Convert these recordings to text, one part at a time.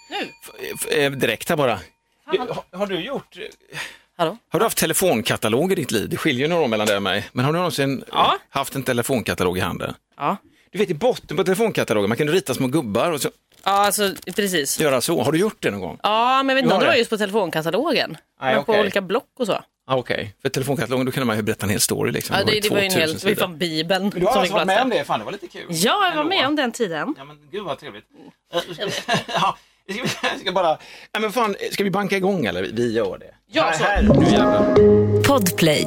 Nu? Direkt här bara. Har du gjort... Hallå? Har du haft telefonkatalog i ditt liv? Det skiljer några år mellan det och mig. Men har du någonsin haft en telefonkatalog i handen? Ja. Du vet, i botten på telefonkatalogen, man kan rita små gubbar och så... Ja, alltså precis. Göra så. Har du gjort det någon gång? Ja, men jag vet inte om det var just på telefonkatalogen. Nej, men på olika block och så. Okej. För telefonkatalogen, då kunde man ju berätta en hel story liksom. Ja, det var ju en hel... Det var från Bibeln. Men du har alltså varit med om det? Fan, det var lite kul. Ja, jag var med om den tiden. Ja, men gud vad trevligt. Jag ska bara... Ja, men fan, ska vi banka igång eller? Vi gör det. Ja, så. Här, nu jävlar. Podplay.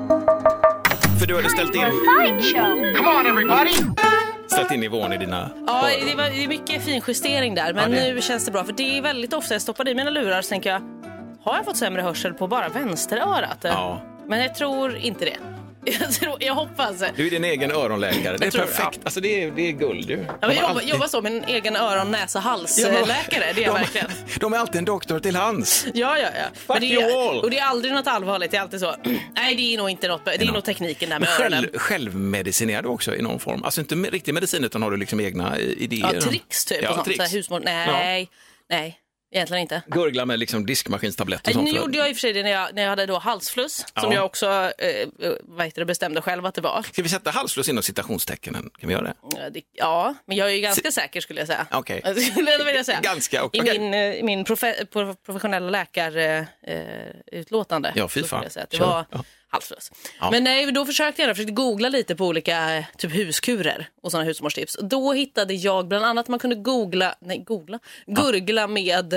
För du hade ställt in... Come on everybody! Ställt in nivån i dina... Ja, det är mycket fin justering där. Men nu känns det bra. För det är väldigt ofta jag stoppar i mina lurar så tänker jag, har jag fått sämre hörsel på bara vänsterörat? Ja. Men jag tror inte det. Jag hoppas. Du är din egen öronläkare. Det är perfekt. Alltså det är guld du. Ja, jag jobbar så med en egen öron-, näsa-, halsläkare. Det är jag verkligen. De är alltid en doktor till hands. Ja. Men det är aldrig något allvarligt. Det är alltid så. Nej, det är nog inte något. Det är nog tekniken där med öronen. Självmedicinerar du också i någon form? Alltså inte riktig medicin utan har du liksom egna idéer? Ja, tricks typ. Ja, och sånt. tricks. Så här, husmor. Nej. Egentligen inte. Gurgla med liksom diskmaskinstabletter och sånt. Nu gjorde jag i och för sig det när jag hade då halsfluss. Som jag också bestämde själv att det var. Ska vi sätta halsfluss inom citationstecken? Kan vi göra det? Ja, men jag är ju ganska säker skulle jag säga. Okej. Det vill jag säga. Ganska, I min professionella läkarutlåtande. Ja, fy fan. Att det var halsfluss. Ja. Men nej, då försökte googla lite på olika typ huskurer och sådana husmorstips. Då hittade jag bland annat att man kunde gurgla med...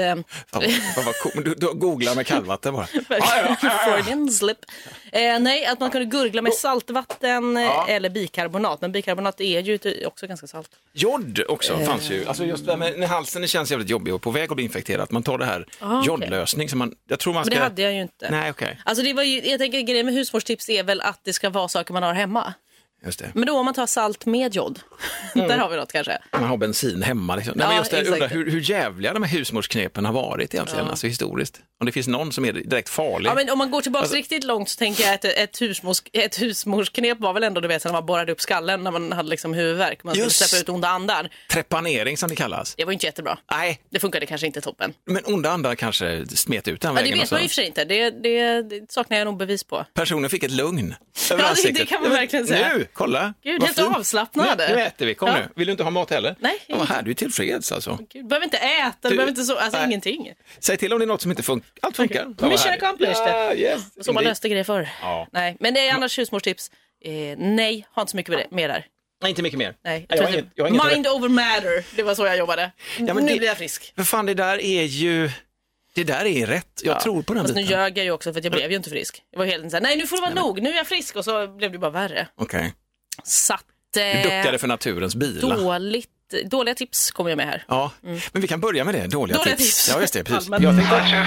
Du googlar med kallvatten bara. Freudian slip. Nej, att man kunde gurgla med saltvatten eller bikarbonat. Men bikarbonat är ju också ganska salt. Jod också fanns ju. Alltså just det med när halsen känns jävligt jobbig och på väg att bli infekterad. Man tar det här jodlösning som jag tror man ska... Men det hade jag ju inte. Nej, okej. Alltså det var ju, jag tänker grejen med husmorstips är väl att det ska vara saker man har hemma. Just det. Men då om man tar salt med jod, där har vi något kanske. Man har bensin hemma liksom. Nej, men just det, undrar hur jävliga de här husmorsknepen har varit egentligen, alltså historiskt. Om det finns någon som är direkt farlig. Ja, men om man går tillbaka riktigt långt så tänker jag att ett husmorsknep var väl ändå, du vet, när man borrade upp skallen när man hade liksom huvudvärk. Man skulle släppa ut onda andar. Trepanering som det kallas. Det var ju inte jättebra. Nej. Det funkade kanske inte toppen. Men onda andar kanske smet ut den vägen. Det vet man ju för sig inte. Det saknar jag nog bevis på. Personen fick ett lugn. Det kan man verkligen säga. Nu, kolla. Gud, helt avslappnad. Nu äter vi, kom nu. Vill du inte ha mat heller? Nej. Ja, här, du är tillfreds alltså. Du behöver inte äta, du behöver inte så, alltså ingenting. Säg till om det är något som inte funkar. Allt funkar. Okay. Mission accomplished. Yes. Så man löste grejer för. Ja. Nej, men det är annars husmorstips. Nej, har inte så mycket mer där. Nej, inte mycket mer. Nej, jag mind over matter, det var så jag jobbade. Ja, men nu blir jag frisk. För fan, det där är rätt. Jag tror på den biten. Nu ljög jag ju också för att jag blev ju inte frisk. Jag var helt såhär, nej nu får det vara nog, nu är jag frisk. Och så blev det bara värre. Okej. Så att... Du duckade för naturens bilar. Dåliga tips kommer jag med här. Ja, men vi kan börja med det. Dåliga tips. Ja, just det, precis. Jag tänkte...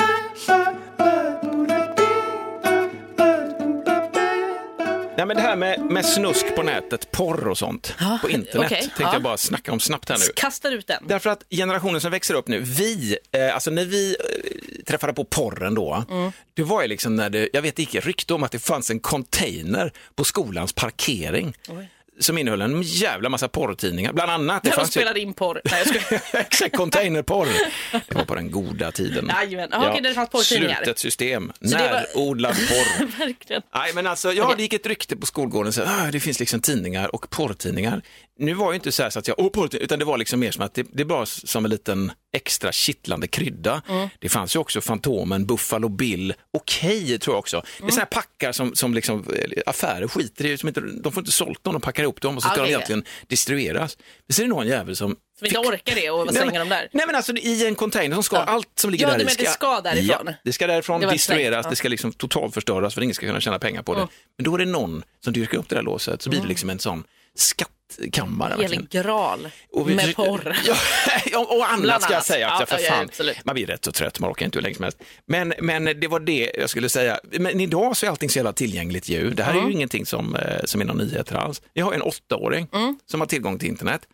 Nej, men det här med snusk på nätet, porr och sånt på internet, tänkte jag bara snacka om snabbt här nu. Kastar ut den. Därför att generationen som växer upp nu, alltså när vi träffade på porren då, det var ju liksom när jag vet inte, rykte om att det fanns en container på skolans parkering. Oj. Som innehöll en jävla massa porrtidningar. Bland annat... Det fanns spelade in porr. Exakt, containerporr. Det var på den goda tiden. Okej, det fanns porrtidningar. Slutet system. Närodlad porr. Verkligen. Nej, men alltså, det gick ett rykte på skolgården. Så, det finns liksom tidningar och porrtidningar. Nu var ju inte så att jag... utan det var liksom mer som att det var som en liten extra kittlande krydda. Det fanns ju också Fantomen, Buffalo Bill, Okej tror jag också. Det är såna här packar som liksom affärer skiter i. Som inte, de får inte sålt dem, de packar ihop dem och så ska de egentligen distribueras. Men så är det någon jävel som inte orkar det och slänga dem där. Nej, men alltså i en container som ska allt som ligger där i det ska därifrån. Ja, det ska därifrån distribueras, det ska liksom totalt förstöras för ingen ska kunna tjäna pengar på det. Men då är det någon som dyrkar upp det där låset, så blir det liksom en sån skattkammare. Hela graal med porr. Och annat ska jag säga. Att för fan, man blir rätt så trött, man orkar inte hur länge som helst. Men det var det jag skulle säga. Men idag så är allting så jävla tillgängligt ju. Det här är ju ingenting som är någon nyhet alls. Jag har en 8-åring som har tillgång till internet.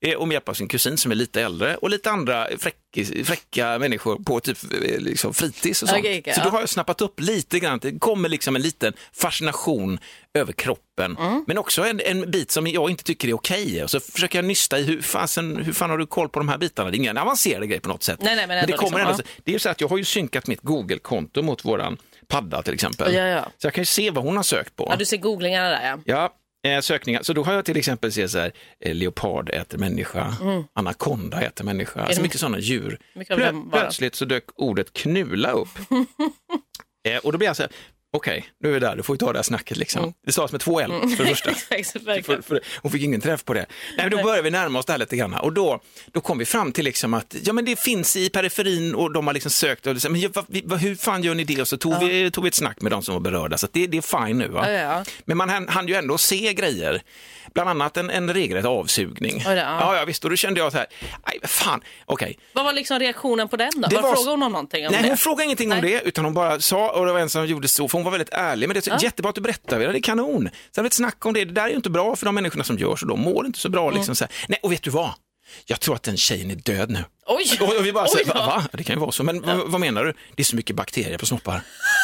och med hjälp av sin kusin som är lite äldre och lite andra fräcka människor på typ liksom fritids och sånt. Okay, så då har jag snappat upp lite grann. Det kommer liksom en liten fascination över kroppen. Men också en bit som jag inte tycker är okej. Och så försöker jag nysta i hur fan har du koll på de här bitarna? Det är ingen avancerad grej på något sätt. Nej, men det kommer liksom, det är ju så att jag har ju synkat mitt Google-konto mot våran padda till exempel. Ja. Så jag kan ju se vad hon har sökt på. Ja, du ser googlingarna där, Ja, sökningar. Så då har jag till exempel sett så här, leopard äter människa, anakonda äter människa, alltså mycket sådana djur. Plötsligt så dök ordet knulla upp. Och då blir jag så här, okej, nu är vi där, du får ju ta det här snacket liksom. Det stavas med 2 L för det första. Hon fick ingen träff på det. Nej, men då börjar vi närma oss det här lite grann. Och då kom vi fram till liksom att men det finns i periferin och de har liksom sökt. Och liksom, men hur fan gör ni det? Och så tog vi ett snack med de som var berörda. Så att det är fine nu. Va? Ja. Men man hann ju ändå se grejer. Bland annat en regelrätt avsugning. Ja, visst. Och då kände jag så här, nej, fan, okej. Vad var liksom reaktionen på den då? Frågade hon om någonting om det? Nej, hon frågade ingenting om det, utan hon bara sa, och det var en som gjorde så, för hon var väldigt ärlig, men det är jättebra att du berättar, det är kanon. Sen ett snack om det där är ju inte bra för de människorna som gör så, de mår inte så bra liksom så här. Nej, och vet du vad? Jag tror att den tjejen är död nu. Oj! Och vi bara säger, va? Det kan ju vara så, men vad menar du? Det är så mycket bakterier på snoppar.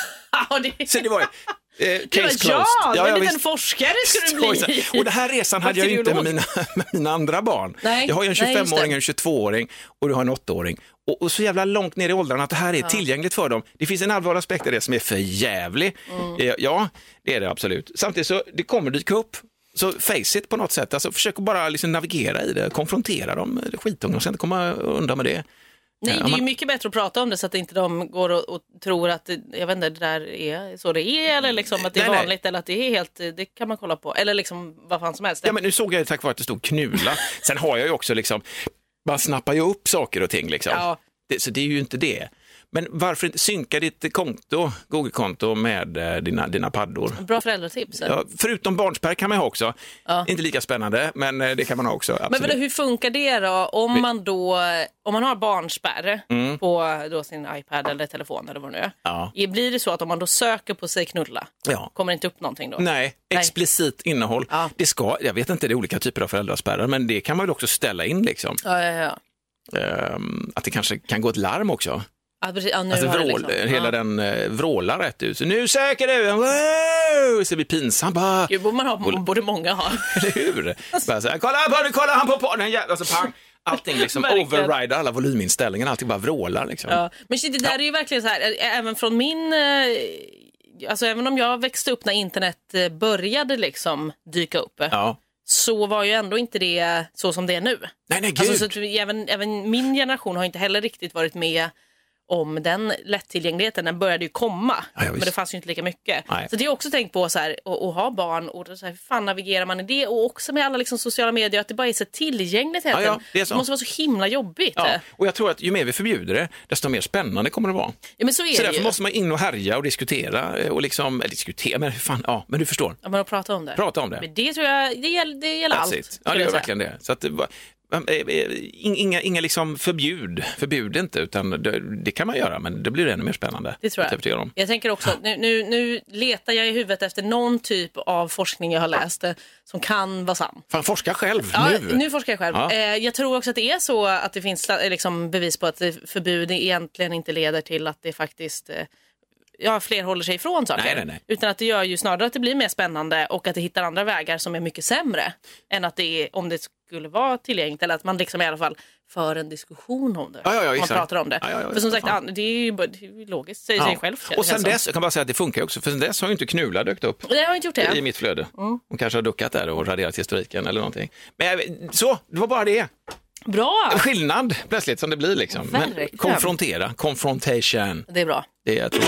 Så det var case closed. Ja, en liten forskare skulle du bli. Och den här resan hade jag ju inte med mina andra barn. Jag har ju en 25-åring, en 22-åring och du har en 8-åring. Och så jävla långt ner i åldrarna att det här är tillgängligt för dem. Det finns en allvarlig aspekt av det som är för jävlig. Ja, det är det absolut. Samtidigt så det kommer dyka upp. Så face it på något sätt. Alltså försök bara liksom navigera i det. Konfrontera dem, skitungar, och sen komma undan med det. Nej, det är ju mycket bättre att prata om det så att inte de går och tror att jag vet inte, det där är så det är eller liksom att det är vanligt eller att det är helt, det kan man kolla på eller liksom vad fan som helst. Ja, men nu såg jag tack vare att det stod knulla. Sen har jag ju också liksom, man snappar ju upp saker och ting liksom. Ja. Så det är ju inte det. Men varför inte synka ditt konto, Google-konto med dina paddor? Bra föräldratips. Ja, förutom barnspärr kan man ha också. Inte lika spännande, men det kan man ha också. Absolut. Men hur funkar det då om man har barnspärr på då sin iPad eller telefon eller vad det nu är? Ja. Blir det så att om man då söker på sig knulla, kommer det inte upp någonting då? Nej, explicit innehåll. Ja. Jag vet inte, det är olika typer av föräldraspärrar, men det kan man väl också ställa in liksom. Ja. Att det kanske kan gå ett larm också. Hela den vrålar rätt ut. Så nu söker du! Wow! Så det blir pinsamt. Gud, borde många ha. Eller hur? Kolla han på den jävla... Alltså, pang. Allting liksom override alla volyminställningar. Allting bara vrålar liksom. Ja. Men det där är ju verkligen så här, även från min... Alltså även om jag växte upp när internet började liksom dyka upp. Så var ju ändå inte det så som det är nu. Nej, gud. Alltså, så även min generation har inte heller riktigt varit med om den lättillgängligheten. Den började ju komma, men det fanns ju inte lika mycket. Nej. Så det är också tänkt på så här, att ha barn och så här, hur fan navigerar man i det? Och också med alla liksom, sociala medier, att det bara är så tillgängligt. Det måste vara så himla jobbigt. Ja. Och jag tror att ju mer vi förbjuder det, desto mer spännande kommer det vara. Ja, men så är så det därför ju. måste man in och härja och diskutera och liksom, men hur fan, men du förstår. Ja, men att prata om det. Prata om det. Men det tror jag, det gäller allt. Ja, det gör verkligen det. Så att inga liksom förbud inte, utan det kan man göra, men det blir ännu mer spännande. Det tror jag. Jag tänker också, nu letar jag i huvudet efter någon typ av forskning jag har läst som kan vara sann. Fan, forska själv nu forskar jag själv. Ja. Jag tror också att det är så att det finns liksom bevis på att förbud egentligen inte leder till att det faktiskt... fler håller sig ifrån saker. Nej. Utan att det gör ju snarare att det blir mer spännande och att det hittar andra vägar som är mycket sämre än att det är, om det skulle vara tillgängligt, eller att man liksom i alla fall för en diskussion om det. Man pratar om det. För som sagt, det är ju logiskt, säger sig själv. Och sen dess, jag kan bara säga att det funkar också, för sen dess har ju inte Knulla dökt upp. Det har inte gjort det. I mitt flöde. Hon kanske har duckat där och raderat historiken eller någonting. Men så, det var bara det. Bra! Skillnad plötsligt som det blir liksom. Men confrontation. Det är bra. Det är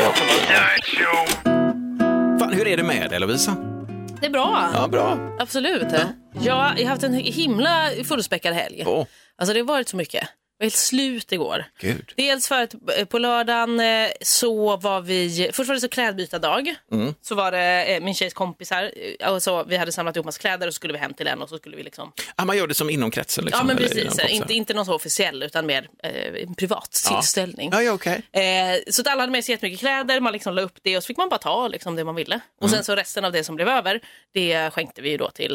Fan, hur är det med dig, Lovisa? Det är bra. Ja, bra. Absolut. Ja. Jag har haft en himla fullspäckad helg. Alltså det har varit så mycket. Jag var helt slut igår. Gud. Dels för att på lördagen så var vi... Först var det så klädbytardag. Så var det min tjejs kompisar. Alltså, vi hade samlat ihop massa kläder och så skulle vi hem till en och så skulle vi liksom... Ja, man gör det som inom kretsen liksom. Ja, men precis. Inte någon så officiell utan mer en privat tillställning. Ja, okej. Så att alla hade med sig jättemycket kläder. Man liksom la upp det och så fick man bara ta liksom det man ville. Och sen så resten av det som blev över, det skänkte vi då till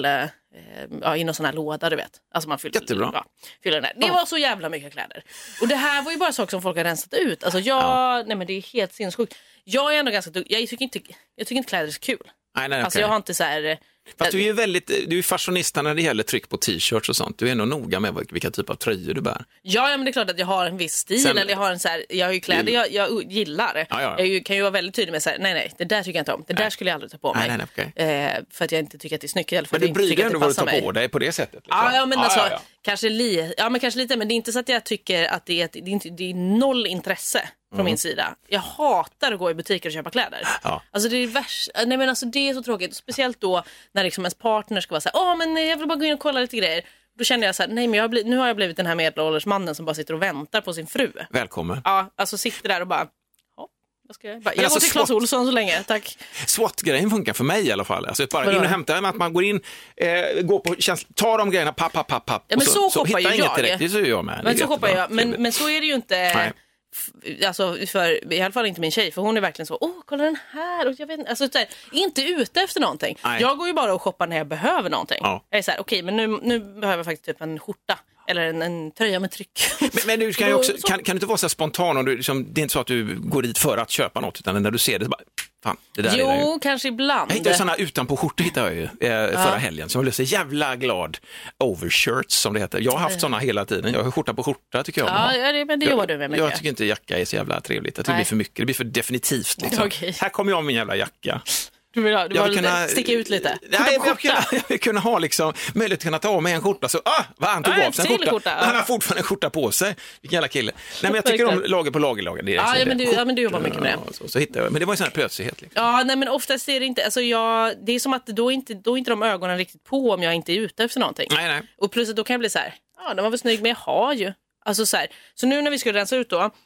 i någon sån här låda, du vet. Alltså man fyller den där. Det Ja. var så jävla mycket kläder. Och det här var ju bara saker som folk har rensat ut. Alltså nej men det är helt sinnessjukt. Jag är ändå ganska jag tycker inte kläder är så kul. Nej, alltså jag har inte så här... Fast du är ju fashionista när det gäller tryck på t-shirts och sånt. Du är nog noga med vilka typ av tröjor du bär. Ja, men det är klart att jag har en viss stil. Eller jag har en så här, jag har ju kläder jag gillar. Ja. Jag kan ju vara väldigt tydlig med så här, nej, det där tycker jag inte om. Det där skulle jag aldrig ta på mig. Nej, okay. För att jag inte tycker att det är snyggt. Men du bryr dig ändå vad du tar på dig på det sättet. Liksom. Ja, men alltså, kanske lite. Men det är inte så att jag tycker att det är noll intresse från min sida. Jag hatar att gå i butiker och köpa kläder. Ja. Alltså det är värst. Nej, men alltså det är så tråkigt. Speciellt då när liksom ens partner ska vara så här, men jag vill bara gå in och kolla lite grejer. Då känner jag så här, nej men nu har jag blivit den här medelålders mannen som bara sitter och väntar på sin fru. Välkommen. Ja, alltså sitter där och bara, vad ska jag? Jag går till Clas Ohlson så länge, tack. SWAT-grejen funkar för mig i alla fall. Alltså bara in och hämta, att man går in, går på ta de grejerna, papp. Ja, men så shoppar ju jag. Direkt. Det så gör jag med. Men så shoppar jag, men så är det ju inte. Nej. Alltså för i alla fall inte min tjej, för hon är verkligen så, kolla den här, och jag vet alltså så här, inte ute efter någonting. Nej. Jag går ju bara och shoppar när jag behöver någonting. Ja. Jag är så här, okej, men nu behöver jag faktiskt typ en skjorta eller en tröja med tryck. Men du kan ju också kan du inte vara så här spontan om du liksom, det är inte så att du går dit för att köpa något, utan när du ser det så bara fan, det där är det ju. Kanske ibland. Jag hittade sådana utanpå skjortor hittade jag ju förra helgen som jag blev så jävla glad. Overshirts som det heter. Jag har haft sådana hela tiden. Jag har skjorta på skjorta tycker jag. Ja, men det gör du med mycket. Jag tycker inte jacka är så jävla trevligt. Jag tycker det blir för mycket. Det blir för definitivt liksom. Okay. Här kommer jag med min jävla jacka. Du vill kunna sticka ut lite? Nej, jag vill kunna ha liksom möjlighet att kunna ta av mig en skjorta så vad han tog av sig en skjorta. Han har fortfarande en skjorta på sig. Vilken jävla kille. Nej, men jag tycker om lager på lager. Det är men du jobbar mycket med det. Så hittar jag. Men det var en sån här plötslighet liksom. Ja, nej, men oftast är det inte, alltså det är som att då är inte de ögonen riktigt på om jag inte är ute efter någonting. Nej. Och plus att då kan jag bli så här, den var väl snygg, men jag har ju. Alltså så här. Så nu när vi skulle rensa ut då,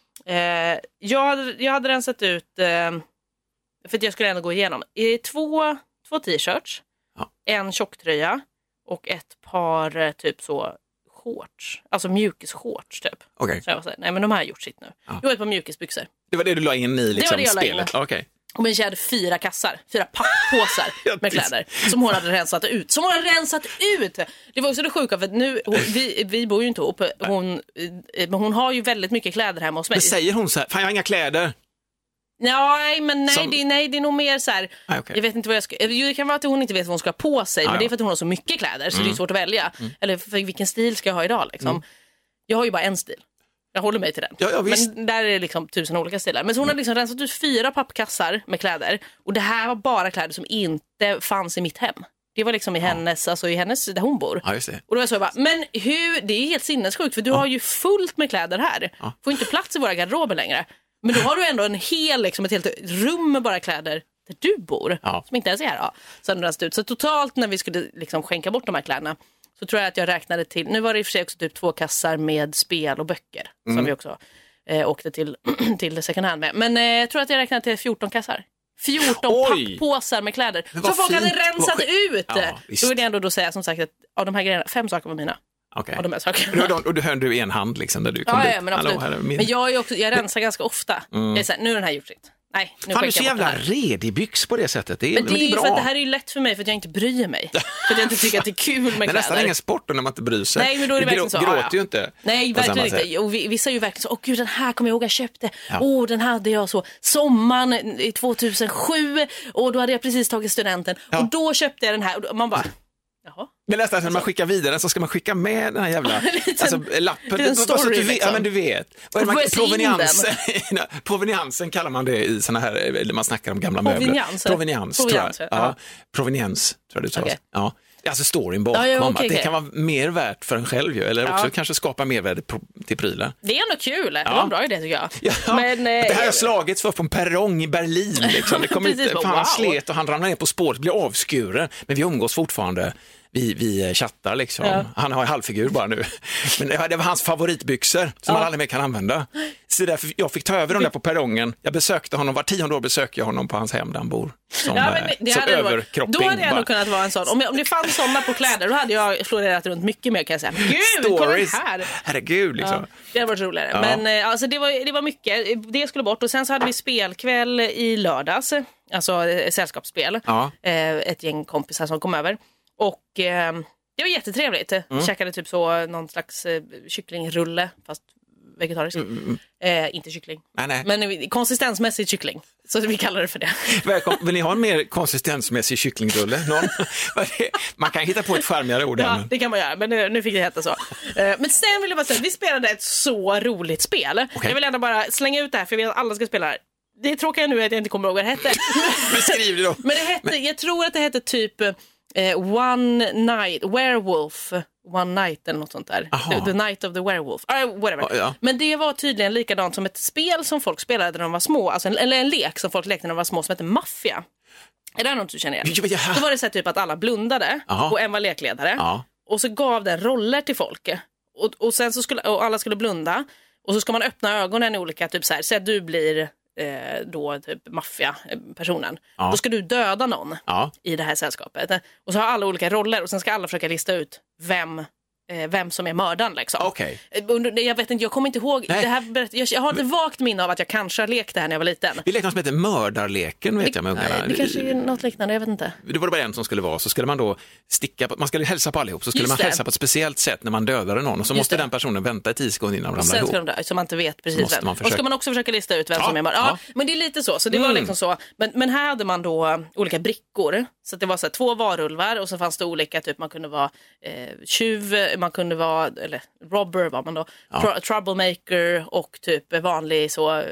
jag hade rensat ut, för att jag skulle ändå gå igenom, två t-shirts, en tjocktröja och ett par typ så shorts, alltså mjukisshorts typ. Okay. Så jag var så här, nej men de här har gjort sitt nu. Det var ett par mjukisbyxor. Det var det du la in i liksom, det spelet? Okay. Och men jag hade 4 papppåsar med kläder som hon hade rensat ut. Det var också det sjuka, för att nu, vi bor ju inte ihop. Men hon har ju väldigt mycket kläder hemma hos mig. Men säger hon så här, fan jag har inga kläder? Nej, det är nog mer så här. Okay. Jag vet inte vad jag ska. Det kan vara att hon inte vet vad hon ska ha på sig, men det är för att hon har så mycket kläder så det är svårt att välja. Eller för vilken stil ska jag ha idag liksom. Jag har ju bara en stil. Jag håller mig till den. Ja, men där är det liksom 1000 olika stilar. Men så hon har liksom rensat ut 4 pappkassar med kläder. Och det här var bara kläder som inte fanns i mitt hem. Det var liksom i hennes, alltså i hennes, där hon bor. Ja, just det. Och då var jag så bara, men det är helt sinnessjukt, för du har ju fullt med kläder här. Får inte plats i våra garderober längre. Men då har du ändå ett helt rum med bara kläder där du bor. Som inte ens är här. Så totalt när vi skulle liksom skänka bort de här kläderna, så tror jag att jag räknade till, nu var det i och för sig också typ 2 kassar med spel och böcker som vi också åkte till second hand med. Men jag tror att jag räknade till 14 kassar. 14 papppåsar med kläder som folk hade rensat ut. Då vill jag ändå säga som sagt att av de här grejerna, 5 saker var mina. Okay. Av de här sakerna. Och du hörde i en hand liksom där du kom dit. Men absolut. Men jag rensar ganska ofta. Det är så här, nu har den här gjort sitt. Nej, nu fan, du är så jävla redig byx på det sättet. Det är bra. För att det här är ju lätt för mig för att jag inte bryr mig. För att jag inte tycker att det är kul med kläder. Det är nästan ingen sport när man inte bryr sig. Nej, men då är det verkligen så. Gråter ju inte. Nej, verkligen inte. Och vissa är ju verkligen så, gud, den här kommer jag ihåg jag köpte. Den hade jag så sommaren i 2007 och då hade jag precis tagit studenten. Och då köpte jag den här och man bara... Jaha. Men nästan när man skickar vidare så ska man skicka med den här jävla lappen. Story, liksom. Men du vet. Proveniansen kallar man det i såna här, man snackar om gamla möbler. Provenians tror jag. Proveniens tror jag du sa. Okay. Ja. Alltså storyn bakom att det kan vara mer värt för en själv eller också kanske skapa mervärde till prylar. Det är ändå kul, det var en bra idé tycker jag. Men, det här har slagits för på en perrong i Berlin liksom. Det kommer inte, han slet och han ramlade ner på spåret, blir avskuren, men vi umgås fortfarande. Vi chattar liksom. Han har en halvfigur bara nu. Men det var hans favoritbyxor som han aldrig mer kan använda. Så därför jag fick ta över dem där på perrongen. Jag besökte honom, var 10:e år besökte jag honom på hans hem där han bor. Som överkropping. Då hade jag nog kunnat vara en sån. Om det fanns sådana på kläder, då hade jag florerat runt mycket mer, kan jag säga. Gud, kolla här! Herregud liksom. Det hade varit roligare. Men alltså, det var mycket. Det skulle bort. Och sen så hade vi spelkväll i lördags. Alltså sällskapsspel. Ett gäng kompisar som kom över. Och det var jättetrevligt. Käkade typ så någon slags kycklingrulle, fast vegetarisk. Inte kyckling. Nej. Men konsistensmässig kyckling. Så vi kallar det för det. Vill ni ha en mer konsistensmässig kycklingrulle? Man kan hitta på ett charmigare ord. Ja, det kan man göra, men nu fick det heta så. Men sen vill jag bara säga att vi spelade ett så roligt spel. Okay. Jag vill ändå bara slänga ut det här, för jag vill att alla ska spela det. Det är tråkiga nu att jag inte kommer ihåg vad det hette. Beskriv det då. Men det hette, jag tror att det hette typ One Night, Werewolf One Night eller något sånt där. The Night of the Werewolf, whatever. Ja. Men det var tydligen likadant som ett spel som folk spelade när de var små, alltså eller en lek som folk lekte när de var små som heter Mafia. Är det något du känner igen? Då var det så här typ att alla blundade och en var lekledare och så gav den roller till folk och sen så skulle och alla skulle blunda och så ska man öppna ögonen i olika typ så här, så att du blir då typ maffia-personen. Då ska du döda någon i det här sällskapet. Och så har alla olika roller och sen ska alla försöka lista ut vem som är mördaren liksom. Okay. Jag vet inte, jag kommer inte ihåg det här, jag har ett vagt minne av att jag kanske har lekt det här när jag var liten. Vi lekte något som heter mördarleken, vet jag med ungarna. Det kanske är något liknande, jag vet inte. Det var det bara en som skulle vara, så skulle man då sticka på, man skulle hälsa på allihop, så skulle man hälsa på ett speciellt sätt när man dödade någon och så måste den personen vänta i 10 sekunder innan de ramlar ihop. Sen ska de dö, så man inte vet precis vem. Och ska man också försöka lista ut vem som är mördaren. Ja, men det är lite så det var liksom så. Men här hade man då olika brickor, så att det var så här 2 varulvar och så fanns det olika typ, man kunde vara tjuv, man kunde vara, eller robber var man då, troublemaker och typ vanlig så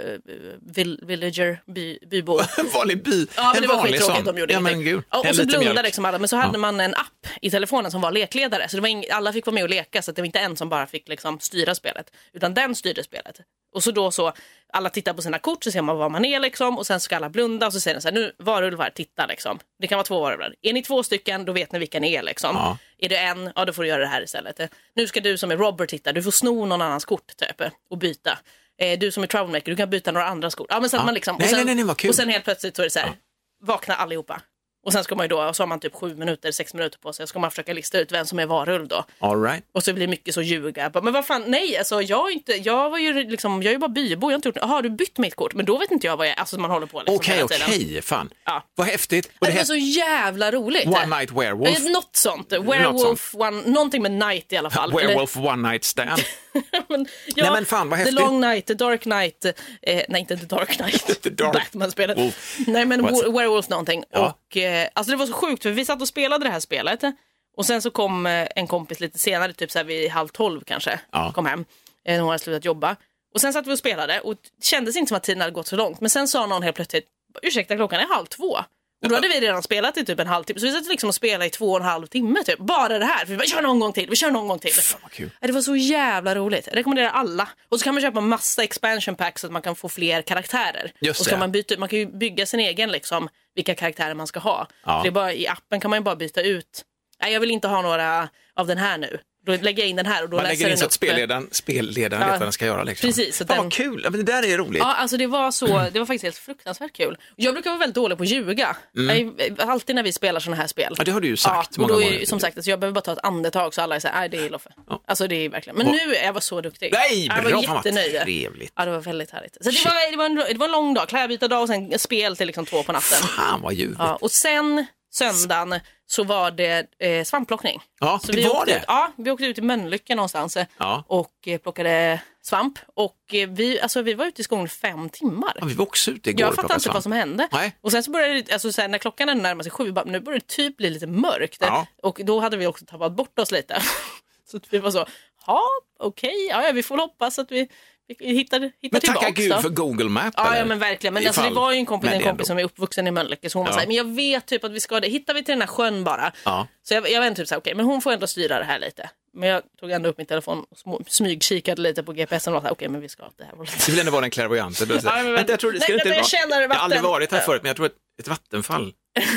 villager, bybo. Vanlig by. Ja, men det var skittråkigt de gjorde. Ja, men gud. Och så blundade liksom alla, men så hade man en app i telefonen som var lekledare, så det var alla fick vara med och leka, så att det var inte en som bara fick liksom styra spelet, utan den styrde spelet. Och så då så alla tittar på sina kort, så ser man vad man är liksom, och sen ska alla blunda och så säger den så här, nu varulvar, titta liksom. Det kan vara 2 varulvar. Är ni 2 stycken, då vet ni vilka ni är liksom. Är du en, då får du göra det här istället. Nu ska du som är robber titta, du får sno någon annans kort typ och byta. Du som är troublemaker, du kan byta några andra kort. Ja, men så att man liksom, och sen helt plötsligt så är det så här, vakna allihopa. Och sen ska man ju då, så har man typ 7 minuter, 6 minuter på sig, så ska man försöka lista ut vem som är varulv då. All right. Och så blir det mycket så ljuga. Men vad fan, nej, alltså jag var ju liksom, jag är ju bara bybo, jag har inte gjort, har du bytt mitt kort? Men då vet inte jag vad jag, alltså man håller på liksom. Okej, fan. Ja. Vad häftigt. Och det var så jävla roligt. One Night Werewolf. Något sånt. Werewolf, någonting med night i alla fall. Werewolf One Night Stand. Men, nej men fan, vad häftigt. The Long Night, The Dark Night, nej inte The Dark Knight, The Dark Batman-spelet. Nej men Werewolf någonting. Och alltså det var så sjukt, för vi satt och spelade det här spelet och sen så kom en kompis lite senare, typ så här vid 11:30 kanske, kom hem. Hon hade slutat jobba. Och sen satt vi och spelade och det kändes inte som att tiden hade gått så långt. Men sen sa någon helt plötsligt, ursäkta, klockan är 1:30. Och då hade vi redan spelat i typ en halvtimme. Så vi satt liksom och spelade i 2,5 timmar typ. Bara det här. För vi bara, kör någon gång till. Fan, vad kul. Det var så jävla roligt. Jag rekommenderar alla. Och så kan man köpa massa expansion packs så att man kan få fler karaktärer. Just och så kan man kan ju bygga sin egen liksom, vilka karaktärer man ska ha. För det är bara, i appen kan man ju bara byta ut. Nej, jag vill inte ha några av den här nu. Då lägger jag in den här och då läser den upp. Man lägger in så att spelledaren vet vad den ska göra. Liksom. Precis. Så vad kul, men det där är roligt. Ja, alltså det var faktiskt helt fruktansvärt kul. Jag brukar vara väldigt dålig på att ljuga. Alltid när vi spelar såna här spel. Ja, det har du ju sagt många gånger. Som sagt, alltså jag behöver bara ta ett andetag så alla är så här, det är Loffe. Ja. Alltså det är verkligen. Men nu är jag så duktig. Nej, bra, jag var jättenöjd. Trevligt. Ja, det var väldigt härligt. Så det var en lång dag, klädbytardag och sen spel till liksom 2 på natten. Fan vad ljuvligt. Ja, och sen söndagen så var det svampplockning. Ja, så det var det. Vi åkte ut i Mölnlycke någonstans och plockade svamp. Och vi var ute i skogen 5 timmar. Ja, vi var också ute igår. Jag fattade inte vad som hände. Nej. Och sen så började det, alltså, så här, när klockan närmade sig 7, nu började det typ bli lite mörkt. Ja. Och då hade vi också tappat bort oss lite. Så vi var så, okej, vi får hoppas att vi hittar men tillbaka. Men tacka Gud för Google Maps. Ja, men verkligen. Men alltså, det var ju en kompis som är uppvuxen i Mölnlycke, så hon var så här, men jag vet typ att vi ska hittar vi till den här sjön bara. Ja. Så jag var typ så här, okej, men hon får ändå styra det här lite. Men jag tog ändå upp min telefon och smygkikade lite på GPSen och sa, okej, men vi ska det här. Det vill ändå vara den clairvoyante. Jag har aldrig varit här förut, men jag tror att ett vattenfall.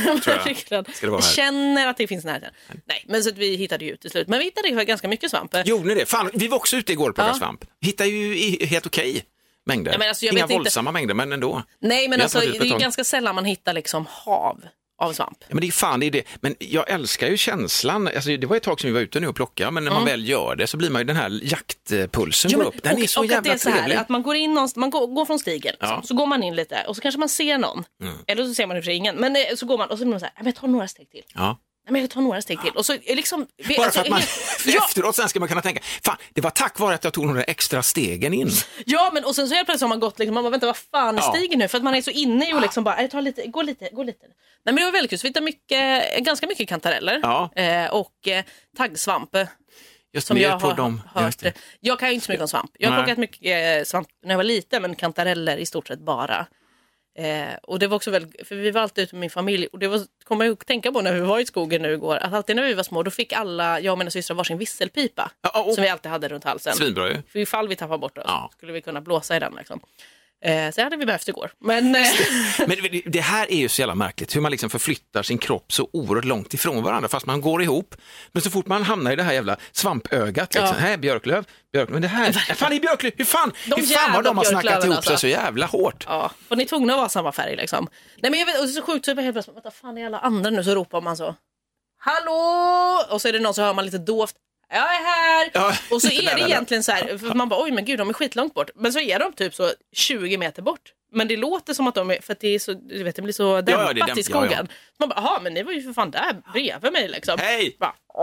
Jag känner att det finns närheten. Nej, men så att vi hittade ju ut till slut. Men vi hittade ganska mycket svamp. Gjorde ni det? Fan, vi var också ute igår och plockade svamp. Hittade ju helt okej mängder. Ja, men alltså, inga våldsamma mängder, men ändå. Nej, men alltså, det är ju ganska sällan man hittar liksom hav av svamp. Ja, men det är det. Men jag älskar ju känslan. Alltså, det var ett tag som vi var ute nu och plockade, men när man väl gör det så blir man ju den här jaktpulsen går upp. Den är så jävla trevlig. Att man går in någonstans, man går från stigen, så går man in lite och så kanske man ser någon. Eller så ser man i och för sig ingen. Men så går man och så blir man så här, jag tar några steg till. Ja. Men jag tar några steg till. Och så liksom, bara för att man efteråt sen ska man kunna tänka, fan, det var tack vare att jag tog några extra stegen in. Ja, men och sen så helt plötsligt har man gått liksom, man bara, vänta, vad fan är stigen nu? För att man är så inne i och liksom bara, ta lite, gå lite. Nej, men det var väldigt kul, så vi hittade ganska mycket kantareller och taggsvamp. Just som jag på har dem. hört. Jag kan ju inte så mycket om svamp. Jag har plockat mycket svamp när jag var liten, men kantareller i stort sett bara. Och det var också väldigt, för vi var alltid ute med min familj, och det var, kommer jag att tänka på när vi var i skogen nu igår, att alltid när vi var små, då fick alla, jag och mina systrar, varsin visselpipa som vi alltid hade runt halsen. Svinbra ju. För ifall vi tappar bort oss skulle vi kunna blåsa i den liksom. Så hade vi behövt igår. Men det här är ju så jävla märkligt, hur man liksom förflyttar sin kropp så oerhört långt ifrån varandra fast man går ihop. Men så fort man hamnar i det här jävla svampögat liksom, här björklöv, men det här, fan är björklöv, hur fan har de har snackat ihop sig så jävla hårt. Ja, för ni är tvungna att vara samma färg liksom. Nej, men jag vet, och det är så sjukt, så jag helt plötsligt, vad fan är alla andra nu, så ropar man så, hallå, och så är det någon, så hör man lite dovt, jag är här. Ja, och så är det egentligen så här, för man bara, oj men gud, de är skitlångt bort. Men så är de typ så 20 meter bort. Men det låter som att de är, för att det är så, du vet, det blir så dämpat i skogen. Ja. Man bara, aha, men ni var ju för fan där bredvid mig liksom. Hej!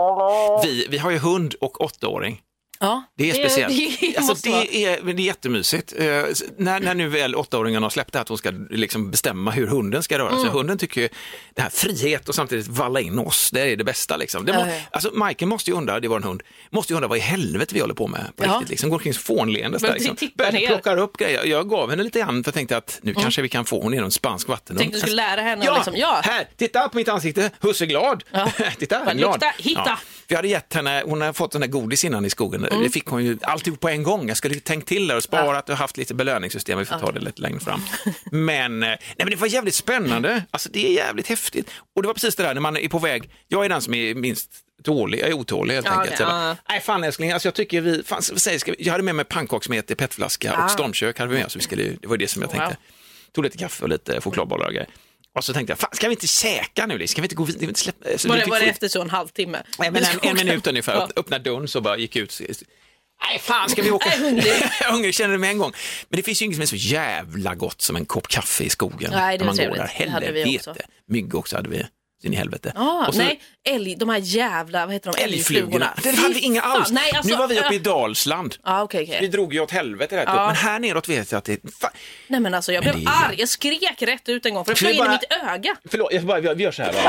Vi har ju hund och 8-åring. Ja, det är speciellt. Alltså, det är jättemysigt. När nu väl 8-åringarna har släppt det här, att hon ska liksom bestämma hur hunden ska röra sig. Hunden tycker ju det här frihet och samtidigt valla in oss, det är det bästa liksom. Alltså Michael måste ju undra, det var en hund, måste ju undra vad i helvete vi håller på med på riktigt liksom. Går kring fånleende där liksom. Plockar upp grejer. Jag gav henne lite grann för jag tänkte att nu kanske vi kan få hon genom spansk vatten. Tänkte du skulle lära henne liksom, här, titta på mitt ansikte, Husse glad. Titta, glad. Hitta. Vi hade gett henne, hon har fått den där godis innan i skogen. Det fick hon ju alltid på en gång. Jag skulle tänkt till där och sparat och haft lite belöningssystem. Vi får ta det lite längre fram. Men det var jävligt spännande. Alltså det är jävligt häftigt. Och det var precis det där när man är på väg. Jag är den som är minst tålig. Jag är otålig helt enkelt. Nej fan älskling, alltså jag tycker jag hade med mig pannkaksmet i petflaska och ståndkök hade vi med. Så det var det som jag tänkte. Tog lite kaffe och lite chokladbollar och grejer. Och så tänkte jag, fan, ska vi inte käka nu? Ska vi inte gå vidare? Var det efter så en halvtimme? Nej, men en minut ungefär. Öppna dörren så bara gick ut. Nej, fan, ska vi åka? Hungrig känner det med en gång. Men det finns ju inget som är så jävla gott som en kopp kaffe i skogen. Nej, det när man går där. Helvete. Mygg också hade vi. In i helvete. De här jävla, vad heter de? Älgflugorna. Det hade vi inga alls. Nej, alltså, nu var vi uppe i Dalsland. Okay. Vi drog ju åt helvete rätt upp. Men här neråt vet jag att det Nej men alltså jag blev arg. Jag skrek rätt ut en gång för det flög in i mitt öga. Förlåt, vi gör så här va?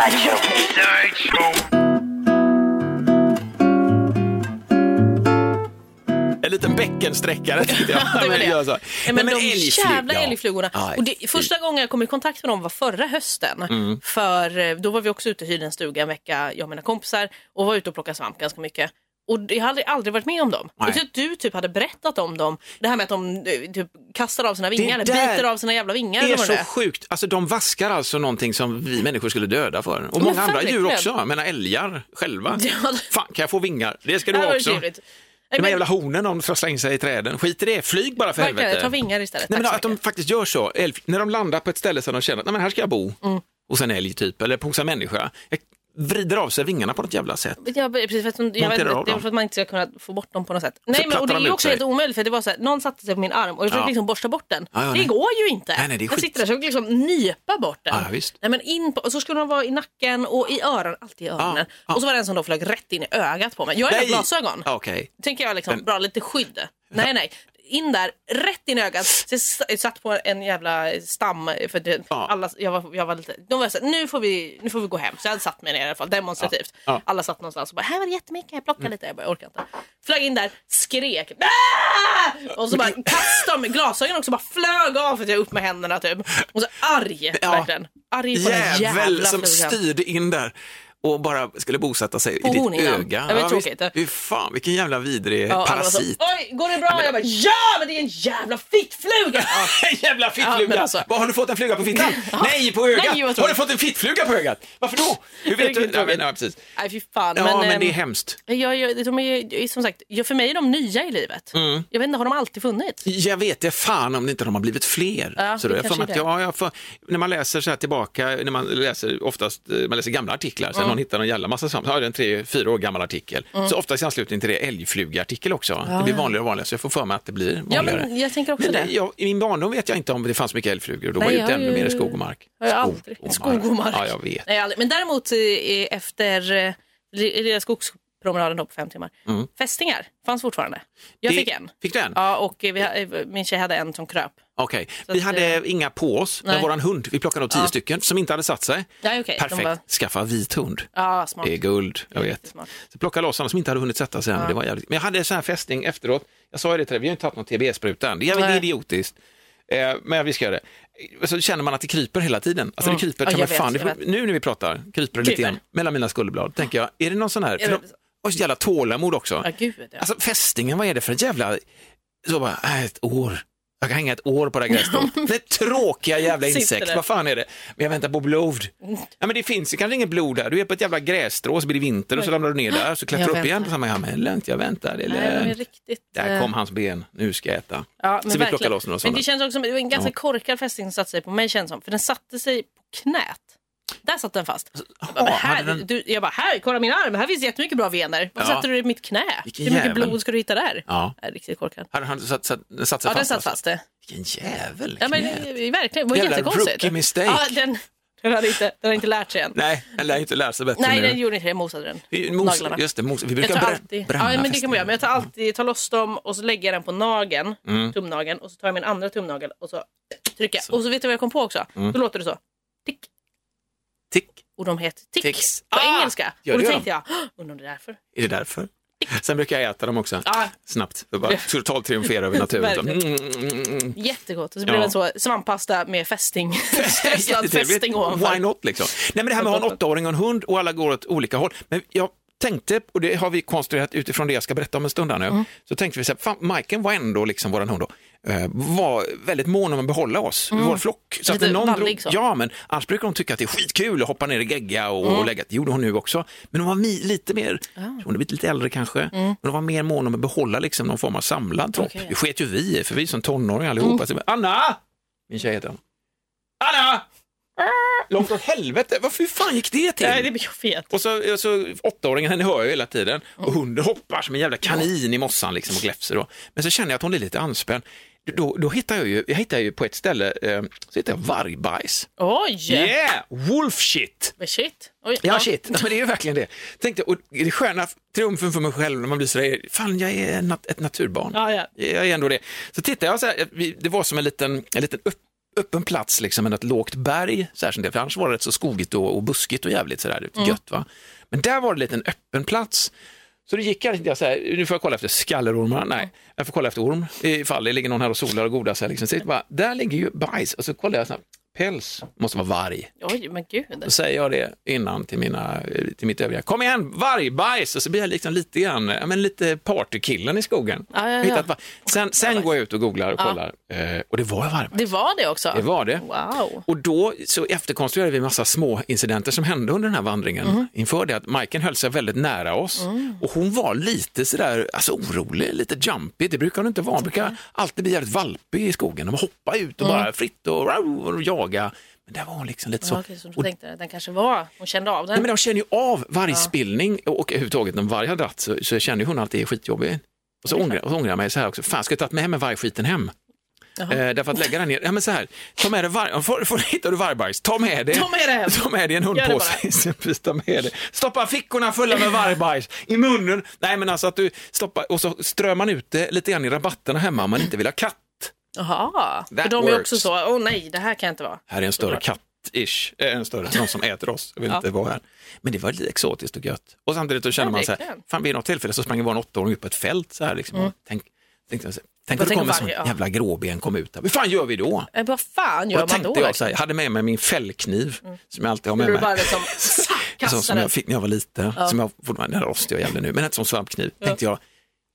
En liten bäckensträckare tyckte jag. Men de jävla älgflugorna. Och första gången jag kom i kontakt med dem var förra hösten. För då var vi också ute och hyrde en stuga en vecka, jag och mina kompisar, och var ute och plockade svamp ganska mycket. Och jag hade aldrig varit med om dem. Du typ hade berättat om dem. Det här med att de typ kastar av sina vingar eller biter av sina jävla vingar. Det är så sjukt. Alltså de vaskar alltså någonting som vi människor skulle döda för. Och många andra djur också. Jag menar älgar själva. Fan, kan jag få vingar? Det ska du ha också. De här jävla honen, de får slänga sig i träden. Skit i det, flyg bara för helvete. Ta vingar istället. Nej, men att de faktiskt gör så. När de landar på ett ställe så de känner att nej, men här ska jag bo. Hos en älg typ, eller hos en människa. Jag vrider av sig vingarna på något jävla sätt. Ja, precis, det är för att man inte ska kunna få bort dem på något sätt. Nej, men och det är ju också helt omöjligt, för det var så här, någon satte sig på min arm och jag försökte liksom borsta bort den. Det går ju inte. Nej, jag sitter där så liksom nypa bort den. Visst. Nej, men och så skulle de vara i nacken och i öronen, alltid i öronen. Och så var det en som då flög rätt in i ögat på mig. Jag har glasögon. Tänker jag liksom, bra lite skydd. Nej. In där, rätt in i ögat. Så jag satt på en jävla stam för det, alla, jag var lite, de var så här, nu får vi gå hem. Så jag hade satt mig ner i alla fall, demonstrativt. Alla satt någonstans och bara, här var det jättemycket, jag plockade lite, jag orkar inte. Flög in där, skrek. Och så bara kastade de glasögonen också, bara flög av för att jag upp med händerna typ. Och så arg, verkligen. Arg på den jävla som styrde in där. Och bara skulle bosätta sig på i ditt honingen. öga. Jag vet tråkigt. Fy fan, vilken jävla vidrig parasit. Så, oj, går det bra? Jag bara, men det är en jävla fittfluga. En jävla fittfluga. Alltså. Vad har du fått en fluga på fittan? Nej, på ögat. Nej, har du fått en fittfluga på ögat? Varför då? Hur vet du? Nej, precis. Nej, fy fan. Men det är hemskt. De är, som sagt, för mig är de nya i livet. Jag vet inte, har de alltid funnits? Jag vet det fan om det inte har blivit fler. Så det är för att när man läser så här tillbaka, när man läser oftast, man läser gamla artiklar, sen någon hittar någon jävla massa svamp. Så har jag en 3-4 år gammal artikel. Så oftast i anslutning till det älgflugartikel också. Det blir vanligare och vanligare, så jag får för mig att det blir vanligare. Ja, men jag tänker också det. I min barndom vet jag inte om det fanns så mycket älgflugor. Och då var jag ute ännu mer i skog och mark. Skog och mark. Ja, jag vet. Nej, men däremot efter skogspromenaden då på 5 timmar. Fästingar fanns fortfarande. Jag fick en. Fick du en? Ja, och min tjej hade en som kröp. Okej, vi hade inga på oss, men våran hund, vi plockade 10 stycken som inte hade satt sig. Ja, okay. Perfekt, skaffa vit hund. Ja, smart. Det är guld, jag vet. Så plockade loss sådana som inte hade hunnit sätta sig än. Det var jävligt. Men jag hade en sån här fästing efteråt. Jag sa det till dig, vi har inte haft någon TB-spruta än. Det är jävligt idiotiskt. Men vi ska göra det. Så känner man att det kryper hela tiden. Alltså det kryper, nu när vi pratar, kryper det lite grann mellan mina skulderblad. Tänker jag, är det någon sån här... Och så jävla tålamod också. Alltså fästingen, vad är det för en jävla... Så bara, ett år. Jag kan hänga ett år på det här grässtrået. Det är tråkiga jävla insekt. Vad fan är det? Men jag väntar på blod. Ja, men det finns ju kanske inget blod där. Du är på ett jävla grässtrå, så blir det vinter och så ramlar du ner där. Så klättrar du upp igen. Ja, men lugnt, jag väntar. Det är riktigt. Där kom hans ben. Nu ska jag äta. Ja, men så vi plockar loss några sådana. Men det känns också som en ganska korkad fästing som satte sig på mig, känns som. För den satte sig på knät. Där satt den fast. Jag bara, här, kolla min arm. Här finns jättemycket bra vener. Varför satte du i mitt knä? Hur mycket blod ska du hitta där? Ja. Jag är riktigt korkad. Hade han satt sig fast? Ja, den satt fast. Vilken jävel. Ja, men verkligen. Det var jättekonstigt. Rookie mistake. Ja, den har inte lärt sig än. Nej, den lär inte lära sig bättre. Nej, den gjorde inte det. Jag mosade den. Naglarna. Just det, vi brukar bränna. Ja, men det kan man göra. Men jag tar loss dem och så lägger jag den på nageln, tumnageln, och så tar jag min andra tumnagel och så trycker jag. Och så vet du vad jag kom på också? Då låter det så. Tick. Tick. Och de heter ticks på engelska. Och då tänkte jag, undrar om det är därför. Är det därför? Sen brukar jag äta dem också. Snabbt. För bara totalt triumfera över naturen. Jättegott. Och så blir det en så svamppasta med fästing. Fästing ovanför. Why not liksom? Nej, men det här med att ha en 8-åring och en hund och alla går åt olika håll. Men jag tänkte, och det har vi konstruerat utifrån det jag ska berätta om en stund här nu. Så tänkte vi så här, fan, Majken var ändå liksom våran hund då. Var väldigt mån om att behålla oss, vår flock. Så lite att någon vallig, så. Ja, men annars brukar de tycka att det är skitkul att hoppa ner i gegga och lägga. Det gjorde hon nu också. Men hon var lite mer, hon är lite äldre kanske, men de var mer mån om att behålla liksom någon form av samlad tropp. Det sket ju för vi som tonåringar allihopa. Anna! Min tjej heter hon. Anna! Långt åt helvete, varför fan gick det till? Nej, det blir fet. Och så 8-åringen, henne hör jag hela tiden. Och hunden hoppar som en jävla kanin i mossan liksom och gläfser då. Men så känner jag att hon är lite anspänd. Då hittar jag hittar ju på ett ställe så hittar jag vargbajs. Oj! Yeah! Wolf shit! Shit? Oj, ja, shit. Men det är ju verkligen det. Tänkte, och det är sköna triumfen för mig själv när man blir så där, fan, jag är ett naturbarn. Ja. Jag är ändå det. Så tittar jag så här, det var som en liten öppen plats liksom, med ett lågt berg särskilt, för annars var det rätt så skogigt och buskigt och jävligt sådär gött, va. Men där var det lite en öppen plats. Så det gick jag så här, nu får jag kolla efter skallerormar. Nej, jag får kolla efter orm ifall det ligger någon här och solar och godar sig liksom. Så bara, där ligger ju bajs, och så kollar jag så här, päls måste vara varg. Oj, men gud. Då säger jag det innan till mitt övriga. Kom igen, vargbajs! Och så blir jag liksom lite grann, lite partykillen i skogen. Ja. Sen går jag ut och googlar och kollar. Och det var vargbajs. Det var det också? Det var det. Wow. Och då så efterkonstruerade vi en massa små incidenter som hände under den här vandringen. Inför det att Majken höll sig väldigt nära oss. Och hon var lite sådär, alltså orolig, lite jumpy. Det brukar hon inte vara. Hon brukar alltid bli jävligt valpig i skogen. De hoppar ut och bara fritt och jaga. Men där var hon liksom lite så. Okej, så du tänkte att den kanske var, hon kände av den. Nej, men de känner ju av vargspillning och överhuvudtaget när varg har dratt så känner hon alltid är skitjobbig. Och så ångrar jag mig så här också. Fan, ska jag ta med mig vargskiten hem? Därför att lägga den ner. Ja, men så här, ta med det hittar du vargbajs. Ta med det i en hundpåse. Ta med det. Stoppa fickorna fulla med vargbajs i munnen. Nej, men alltså att du stoppar och så strör man ut det lite grann i rabatterna hemma om man inte vill ha katt. Jaha, för de är också så, nej, det här kan inte vara. Här är en större katt-ish, någon som äter oss. Jag vill inte vara här. Men det var lite exotiskt och gött. Och samtidigt då känner man så här, fan, vid något tillfälle så sprang var en 8-åring ut på ett fält så här liksom. Tänk att det kommer en sån jävla gråben kom ut där. Vad fan gör vi då? Vad fan gör man då? Jag hade med mig min fällkniv som jag alltid har med mig. Bara liksom som jag fick när jag var liten. Som jag fortfarande rostig och jävla nu. Men ett sån svampkniv. Tänkte jag,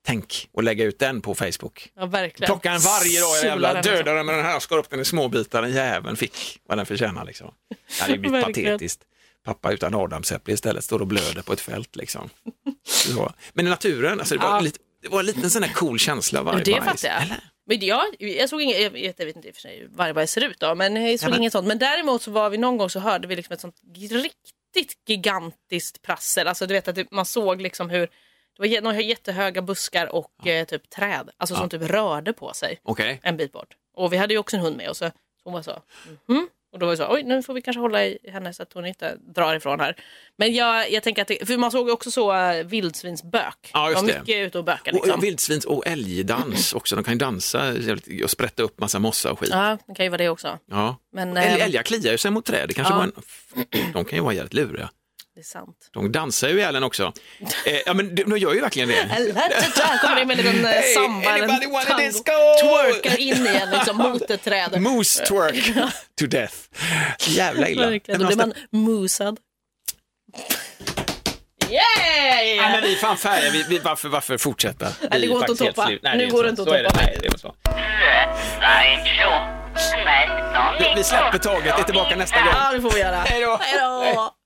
och lägga ut den på Facebook. Ja, verkligen. Plocka en varje dag, jävla döda den med den här, skar upp den i små bitar. Den jäveln fick vad den förtjänar liksom. Det hade ju blivit patetiskt. Pappa utan adamsäpple istället står och blöder på ett fält liksom. Så. Men i naturen, alltså det var en liten sån här cool känsla vargbajs. Det fattar jag. Men jag såg inget, jag vet inte i och för sig hur vargbajs ser ut då, men jag såg inget sånt. Men däremot så var vi någon gång så hörde vi liksom ett sånt riktigt gigantiskt prassel. Alltså du vet att man såg liksom hur det var några jättehöga buskar och typ träd. Alltså som typ rörde på sig en bit bort. Och vi hade ju också en hund med och så hon var så och då var det så, oj nu får vi kanske hålla i henne så att hon inte drar ifrån här. Men jag tänker att för man såg ju också så vildsvinsbök. Ja, just det. Var mycket ute och böka liksom. Och vildsvins och älgdans också. De kan ju dansa och sprätta upp massa mossa och skit. Ja, det kan ju vara det också. Ja. Men älgar kliar ju sig mot träd. Det kanske var de kan ju vara jävligt luriga. Det är sant. De dansar ju i älgen också. Ja, men de gör ju verkligen det. Här kommer det med en liten samba, en tango. Twerkar in igen liksom, mot ett träd. Moose twerk to death. Jävla illa. Då blir man moosad. Yeah! Ja, men vi är fan färdiga. Varför fortsätta? Nej, det går inte att toppa. Nu går det inte att toppa. Vi släpper taget. Är tillbaka nästa gång. Ja, det får vi göra. Hej då.